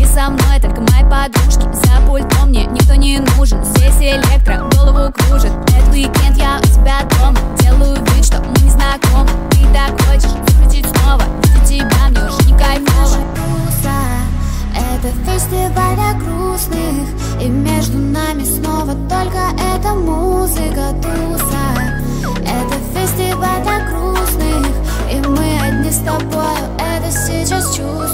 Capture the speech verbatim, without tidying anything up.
со мной только мои подружки. За пультом мне никто не нужен. Здесь электро голову кружит. Этот уикенд я у тебя дома. Делаю вид, что мы не знакомы. Ты так хочешь закрутить снова. Видеть тебя мне уже не кайфово. Это фестиваль для грустных, и между нами снова только эта музыка туса. Это фестиваль для грустных, и мы одни с тобой это сейчас чувствуем.